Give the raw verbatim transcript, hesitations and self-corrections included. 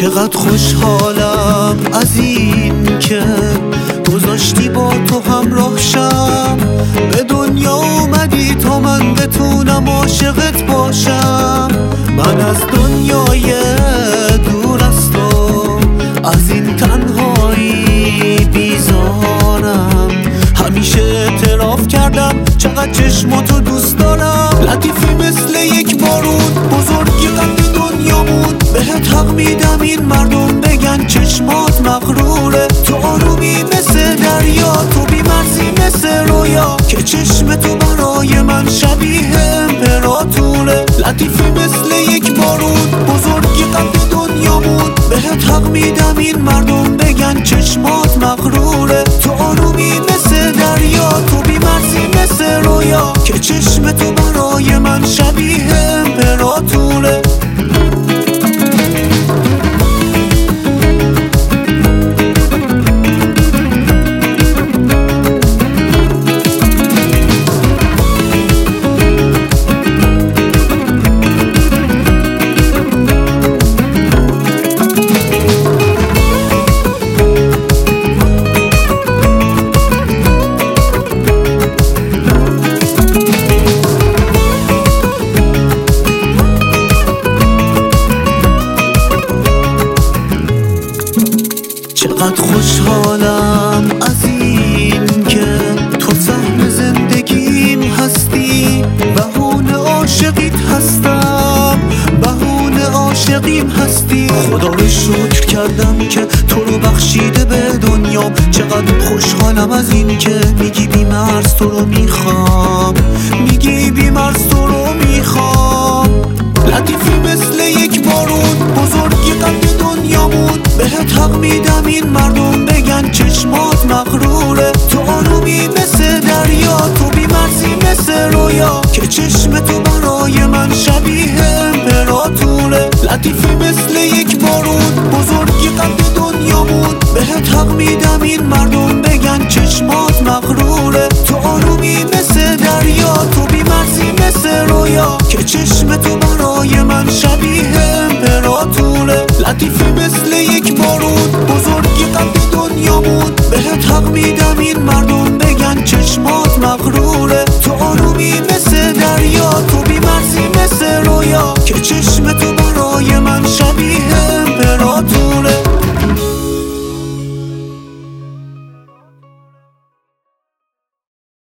چقدر خوشحالم از این که گذاشتی با تو همراه شم، به دنیا اومدی تا من بتونم عاشقت باشم. من از دنیای دور از تو، از این تنهایی بیزارم. همیشه اعتراف کردم چقدر چشماتو دوست دارم. لطیفی مثل یک بارون، بزرگی قد دنیا بود. بهت حق میدم این مردم بگن چشمات مغروره. تو آرومی مثل دریا، تو بی‌مرزی مثل رویا، که چشم تو برای من شبیه امپراتوره. لطیفی مثل یک بارون، بزرگی قد دنیا بود. بهت حق میدم این مردم بگن چشمات مغروره. تو آرومی مثل دریا، تو بی‌مرزی مثل رویا، که چشم تو برای من شبیه امپراتوره. چقدر خوشحالم از این که تو سهم زندگیم هستی. بهونه عاشقیت هستم، بهونه عاشقیم هستی. خدا رو شکر کردم که تو رو بخشیده به دنیا. چقدر خوشحالم از این که میگی بی‌مرز تو رو میخوام، میگی بی‌مرز تو رو میخوام. لطیفی مثل یک بارون، بزرگی قد دنیا بود. بهت حق میدم این مردم بگن چشمات مغروره. تو آرومی مثل دریا، تو بی‌مرزی مثل رویا، که چشم تو برای من شبیه امپراتوره. لطیفی مثل یک بارون، بزرگی قد دنیا بود. بهت حق میدم این مردم بگن چشمات مغروره. تو آرومی مثل دریا، تو بی‌مرزی مثل رویا، که چشم تو برای من شبیه امپراتوره. لطیفی مثل یک بارون، بزرگی قد دنیا بود. بهت حق میدم این مردم بگن چشمات مغروره. تو آرومی مثل دریا، تو بی‌مرزی مثل رویا، که چشم تو